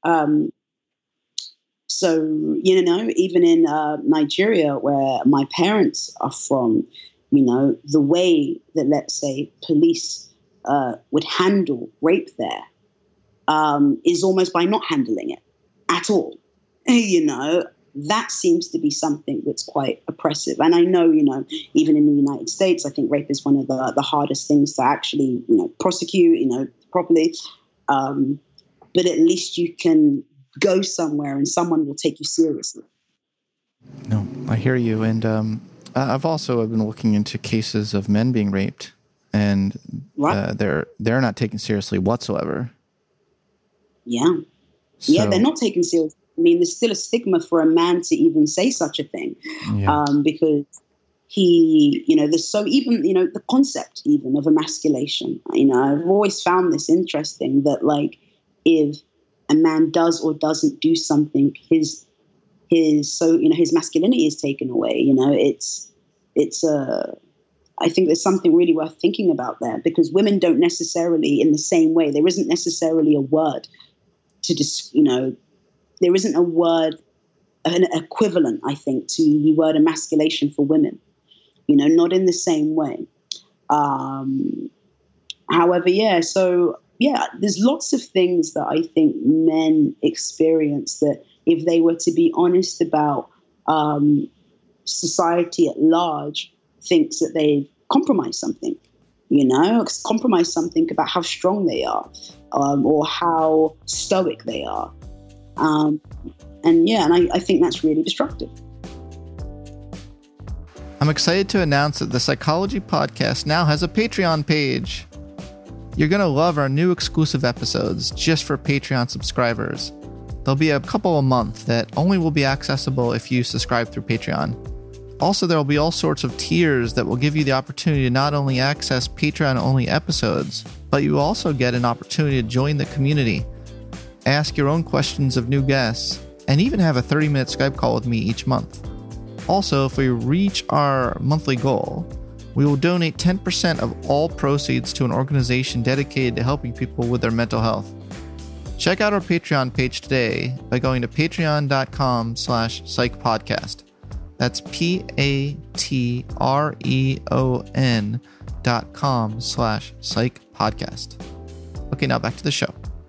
So, even in Nigeria, where my parents are from, the way that, let's say, police would handle rape there is almost by not handling it at all. That seems to be something that's quite oppressive. And I know, even in the United States, I think rape is one of the hardest things to actually, prosecute, properly. But at least you can go somewhere and someone will take you seriously. No, I hear you. And I've been looking into cases of men being raped, and they're not taken seriously whatsoever. Yeah. Yeah, they're not taken seriously. I mean, there's still a stigma for a man to even say such a thing, because there's the concept even of emasculation. I've always found this interesting that, like, if a man does or doesn't do something, his masculinity is taken away. I think there's something really worth thinking about there, because women don't necessarily, in the same way, there isn't necessarily a word to there isn't a word, an equivalent, I think, to the word emasculation for women, not in the same way. However, there's lots of things that I think men experience that, if they were to be honest about, society at large thinks that they've compromised something. compromise something about how strong they are, or how stoic they are. And I think that's really destructive. I'm excited to announce that the Psychology Podcast now has a Patreon page. You're going to love our new exclusive episodes just for Patreon subscribers. There'll be a couple a month that only will be accessible if you subscribe through Patreon. Also, there will be all sorts of tiers that will give you the opportunity to not only access Patreon-only episodes, but you will also get an opportunity to join the community, ask your own questions of new guests, and even have a 30-minute Skype call with me each month. Also, if we reach our monthly goal, we will donate 10% of all proceeds to an organization dedicated to helping people with their mental health. Check out our Patreon page today by going to patreon.com/psychpodcast. That's patreon.com/psychpodcast. Okay, now back to the show.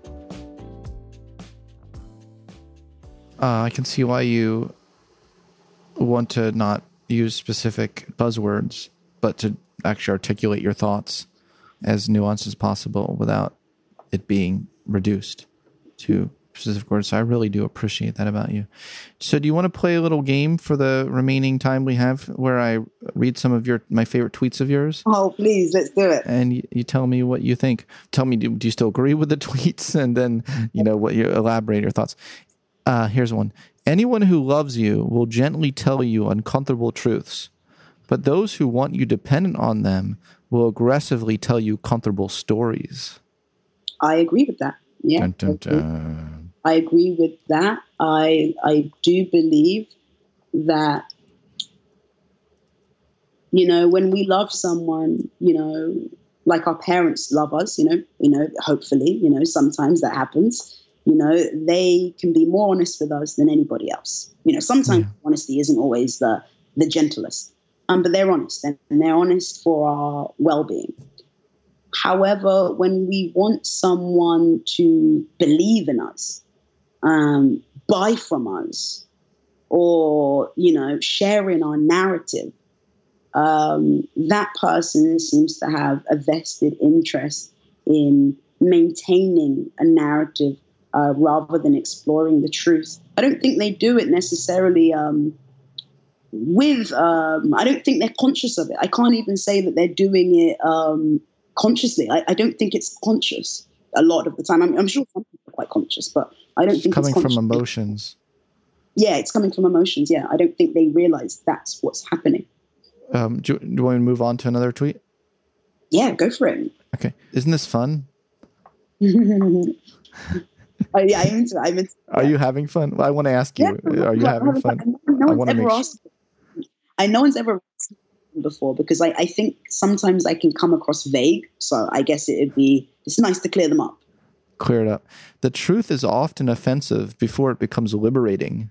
I can see why you want to not use specific buzzwords, but to actually articulate your thoughts as nuanced as possible without it being reduced to specific words. So I really do appreciate that about you. So do you want to play a little game for the remaining time we have where I read some of my favorite tweets of yours? Oh, please, let's do it. And you tell me what you think. Tell me, do you still agree with the tweets? And then, what you elaborate your thoughts. Here's one. Anyone who loves you will gently tell you uncomfortable truths, but those who want you dependent on them will aggressively tell you comfortable stories. I agree with that. Yeah, dun, dun, dun. I agree with that. I do believe that, when we love someone, like our parents love us, hopefully, sometimes that happens. They can be more honest with us than anybody else. Sometimes honesty isn't always the gentlest, but they're honest, and they're honest for our well-being. However, when we want someone to believe in us, buy from us, or, share in our narrative, that person seems to have a vested interest in maintaining a narrative rather than exploring the truth. I don't think they do it necessarily I don't think they're conscious of it. I can't even say that they're doing it consciously. I don't think it's conscious a lot of the time. I'm sure some people are quite conscious, but I don't think it's coming from emotions. Yeah, it's coming from emotions. Yeah, I don't think they realize that's what's happening. Do you want to move on to another tweet? Yeah, go for it. Okay. Isn't this fun? I'm into it. Are you having fun? Well, I want to ask you, are you having fun? No one's ever asked me before, because I think sometimes I can come across vague. So I guess it's nice to clear them up. Clear it up. The truth is often offensive before it becomes liberating.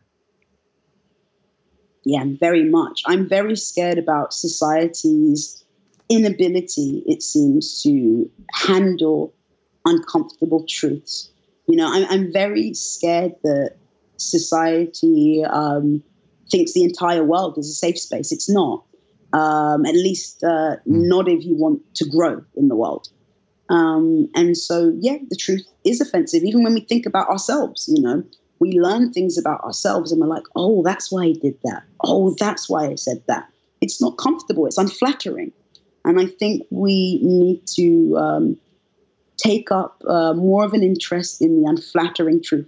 Yeah, very much. I'm very scared about society's inability, it seems, to handle uncomfortable truths. I'm very scared that society thinks the entire world is a safe space. It's not. At least not if you want to grow in the world. And so, the truth is offensive. Even when we think about ourselves, we learn things about ourselves and we're like, oh, that's why I did that. Oh, that's why I said that. It's not comfortable. It's unflattering. And I think we need to take up more of an interest in the unflattering truth.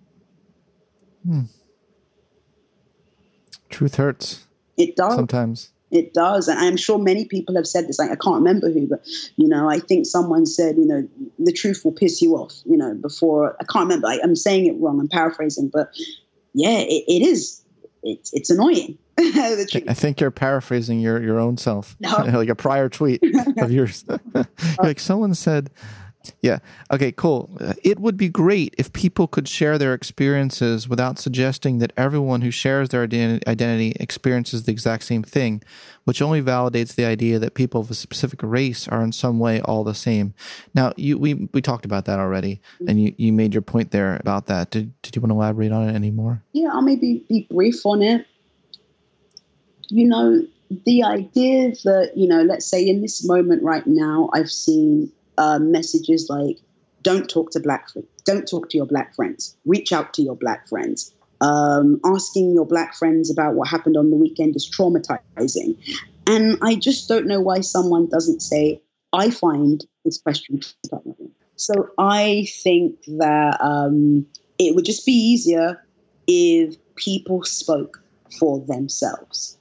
Truth hurts. It does. Sometimes. It does. And I'm sure many people have said this. I can't remember who, but, I think someone said, the truth will piss you off, before. I can't remember. I'm saying it wrong. I'm paraphrasing. But, yeah, it is. It's annoying. I think you're paraphrasing your own self. No. Like a prior tweet of yours. Like someone said, yeah. Okay, cool. It would be great if people could share their experiences without suggesting that everyone who shares their identity experiences the exact same thing, which only validates the idea that people of a specific race are in some way all the same. Now, we talked about that already, and you made your point there about that. Did you want to elaborate on it anymore? Yeah, I'll maybe be brief on it. the idea that, let's say in this moment right now, I've seen messages like, don't talk to don't talk to your black friends, reach out to your black friends. Asking your black friends about what happened on the weekend is traumatizing. And I just don't know why someone doesn't say, I find this question traumatizing. So I think that it would just be easier if people spoke for themselves.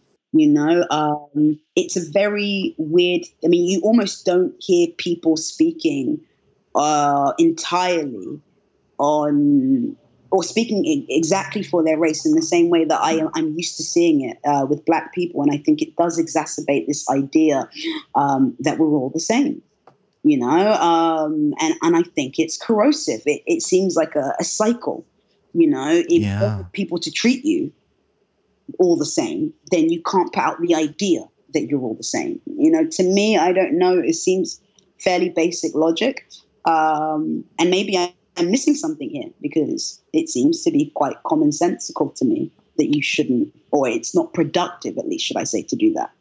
It's a very weird, you almost don't hear people speaking entirely on, or speaking exactly for their race in the same way that I'm used to seeing it with black people. And I think it does exacerbate this idea that we're all the same, and I think it's corrosive. It seems like a cycle, if you want people to treat you all the same, then you can't put out the idea that you're all the same. To me, I don't know, it seems fairly basic logic. And maybe I'm missing something here, because it seems to be quite commonsensical to me that you shouldn't, or it's not productive, at least, should I say, to do that.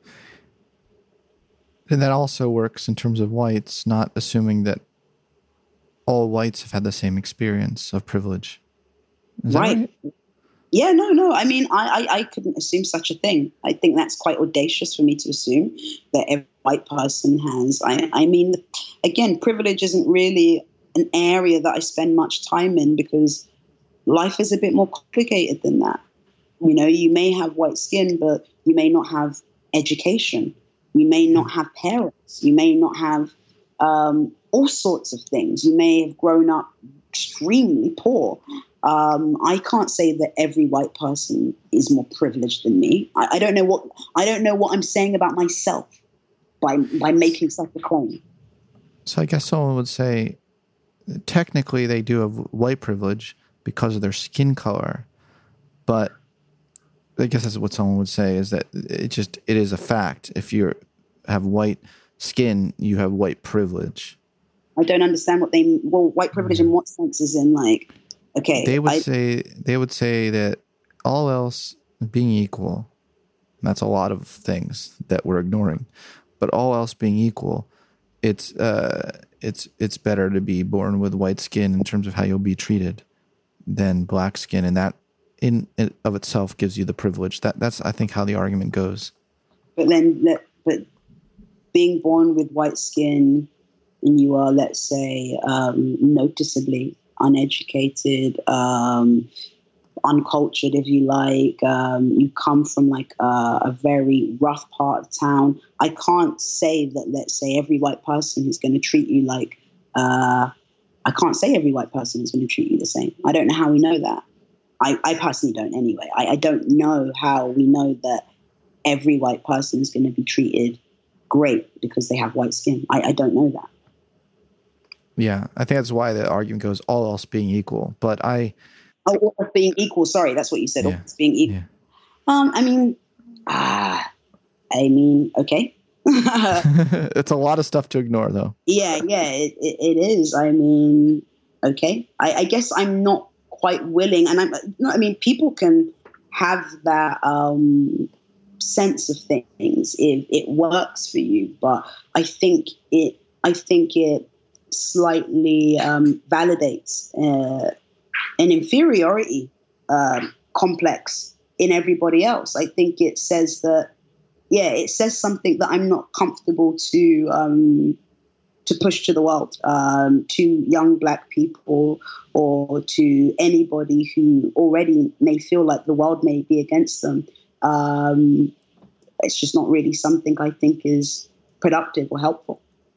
And that also works in terms of whites, not assuming that all whites have had the same experience of privilege. Is that right? Yeah, no. I couldn't assume such a thing. I think that's quite audacious for me to assume that every white person has. Again, privilege isn't really an area that I spend much time in, because life is a bit more complicated than that. You may have white skin, but you may not have education. You may not have parents. You may not have all sorts of things. You may have grown up extremely poor. I can't say that every white person is more privileged than me. I don't know what I'm saying about myself by making such a claim. So I guess someone would say, technically they do have white privilege because of their skin color, but I guess that's what someone would say, is that it is a fact. If you have white skin, you have white privilege. I don't understand white privilege in what sense? Is in like, okay. They would say that all else being equal, and that's a lot of things that we're ignoring, but all else being equal, it's better to be born with white skin in terms of how you'll be treated than black skin, and that in of itself gives you the privilege. That's I think how the argument goes. But being born with white skin, and you are, let's say, noticeably uneducated, uncultured, if you like, you come from like a very rough part of town. I can't say that, let's say, every white person is going to treat you like, I can't say every white person is going to treat you the same. I don't know how we know that. I personally don't anyway. I don't know how we know that every white person is going to be treated great because they have white skin. I don't know that. Yeah, I think that's why the argument goes all else being equal. But all else being equal. Sorry, that's what you said. Yeah. All else being equal. Yeah. Okay. It's a lot of stuff to ignore, though. Yeah, it is. Okay. I guess I'm not quite willing, and people can have that sense of things if it works for you, but I think it slightly validates an inferiority complex in everybody else. I think it says that, it says something that I'm not comfortable to push to the world, to young black people, or to anybody who already may feel like the world may be against them. It's just not really something I think is productive or helpful.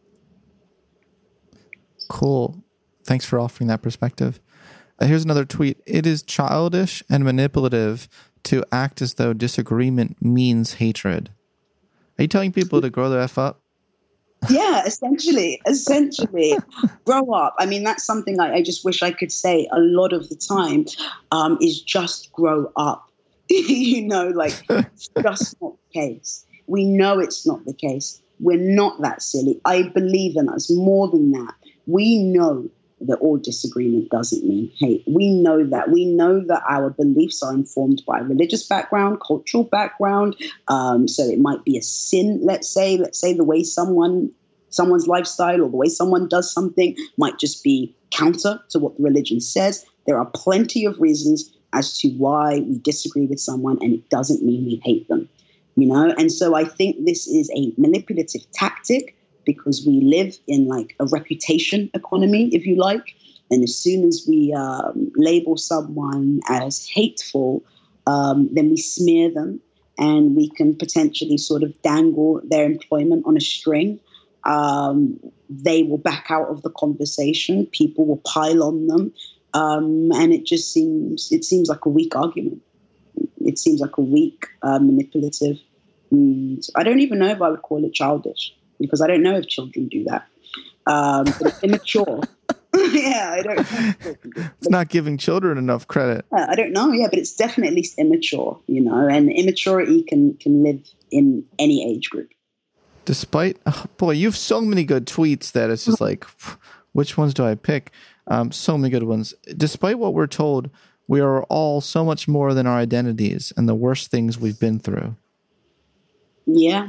Cool. Thanks for offering that perspective. Here's another tweet. It is childish and manipulative to act as though disagreement means hatred. Are you telling people to grow the F up? Yeah, essentially. Grow up. That's something I just wish I could say a lot of the time, is just grow up. It's just not the case. We know it's not the case. We're not that silly. I believe in us more than that. We know that all disagreement doesn't mean hate. We know that. We know that our beliefs are informed by religious background, cultural background. So it might be a sin, let's say the way someone's lifestyle or the way someone does something might just be counter to what the religion says. There are plenty of reasons as to why we disagree with someone, and it doesn't mean we hate them, you know? And so I think this is a manipulative tactic because we live in like a reputation economy, if you like. And as soon as we label someone as hateful, then we smear them and we can potentially sort of dangle their employment on a string. They will back out of the conversation. People will pile on them. And it seems like a weak argument. It seems like a weak, manipulative. I don't even know if I would call it childish because I don't know if children do that. But it's immature. Yeah, I don't know. It's not giving children enough credit. I don't know. Yeah, but it's definitely at least immature, you know, and immaturity can live in any age group. Despite, you have so many good tweets that it's just like, which ones do I pick? So many good ones. Despite what we're told, we are all so much more than our identities and the worst things we've been through. Yeah,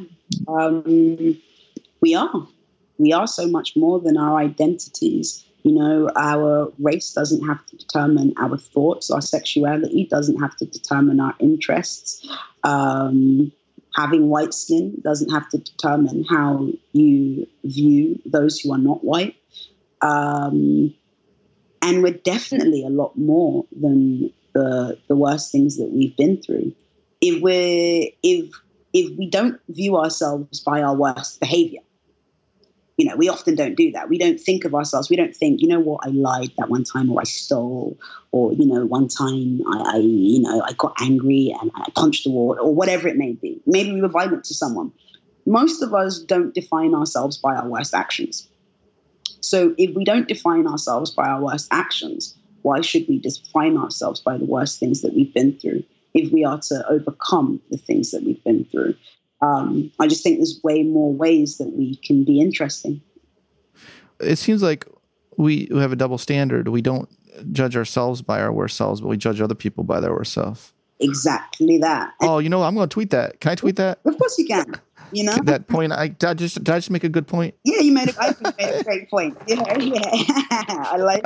we are. We are so much more than our identities. You know, our race doesn't have to determine our thoughts. Our sexuality doesn't have to determine our interests. Having white skin doesn't have to determine how you view those who are not white. And we're definitely a lot more than the worst things that we've been through. If we don't view ourselves by our worst behavior, you know, we often don't do that. We don't think of ourselves. We don't think, you know what, I lied that one time, or I stole, or, you know, one time I got angry and I punched the wall, or whatever it may be. Maybe we were violent to someone. Most of us don't define ourselves by our worst actions. So if we don't define ourselves by our worst actions, why should we define ourselves by the worst things that we've been through if we are to overcome the things that we've been through? I just think there's way more ways that we can be interesting. It seems like we have a double standard. We don't judge ourselves by our worst selves, but we judge other people by their worst self. Exactly that. Oh, you know, I'm going to tweet that. Can I tweet that? Of course you can. You know that point. Did I just make a good point? Yeah, I think you made a great point. Yeah. I like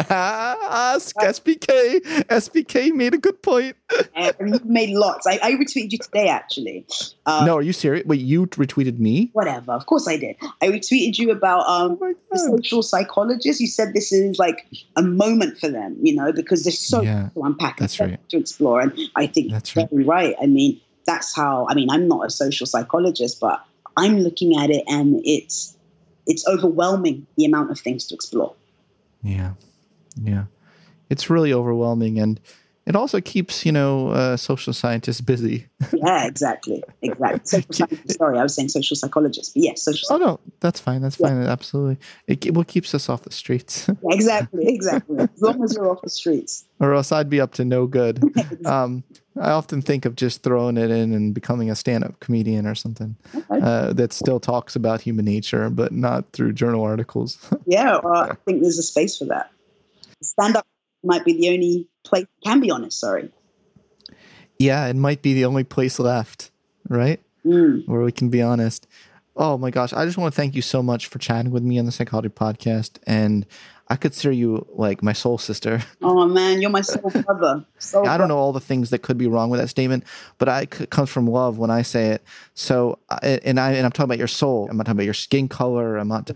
SBK made a good point. You made lots. I retweeted you today, actually. No, are you serious? Wait, you retweeted me? Whatever. Of course I did. I retweeted you about the social psychologist. You said this is like a moment for them, you know, because there's so much to unpack and to explore. And I think that's very right. I mean, that's how. I mean, I'm not a social psychologist, but I'm looking at it and it's overwhelming, the amount of things to explore. Yeah. It's really overwhelming, and it also keeps, social scientists busy. Yeah, exactly. Social scientists, sorry, I was saying social psychologists, but yes, social scientists. Oh, no, that's fine. Absolutely. What keeps us off the streets. Yeah, exactly. As long as you're off the streets. Or else I'd be up to no good. I often think of just throwing it in and becoming a stand-up comedian or something that still talks about human nature, but not through journal articles. Yeah, I think there's a space for that. Stand-up might be the only place you can be honest, sorry. Yeah, it might be the only place left, right? Where we can be honest. Oh my gosh, I just want to thank you so much for chatting with me on the Psychology Podcast, and I consider you like my soul sister. Oh man, you're my soul brother. I don't know all the things that could be wrong with that statement, but it comes from love when I say it. So, and I'm talking about your soul. I'm not talking about your skin color.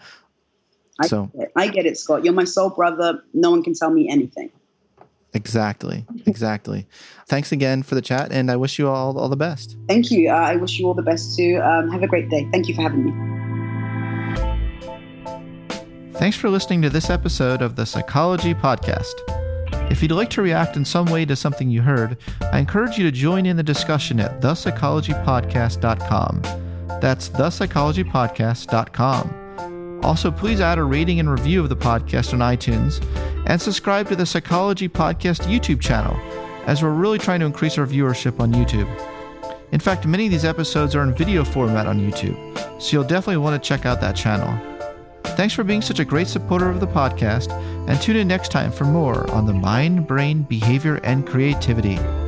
I get it, Scott. You're my soul brother. No one can tell me anything. Exactly. Thanks again for the chat, and I wish you all the best. Thank you. I wish you all the best too. Have a great day. Thank you for having me. Thanks for listening to this episode of the Psychology Podcast. If you'd like to react in some way to something you heard, I encourage you to join in the discussion at thepsychologypodcast.com. That's thepsychologypodcast.com. Also, please add a rating and review of the podcast on iTunes, and subscribe to the Psychology Podcast YouTube channel, as we're really trying to increase our viewership on YouTube. In fact, many of these episodes are in video format on YouTube, so you'll definitely want to check out that channel. Thanks for being such a great supporter of the podcast, And tune in next time for more on the mind, brain, behavior, and creativity.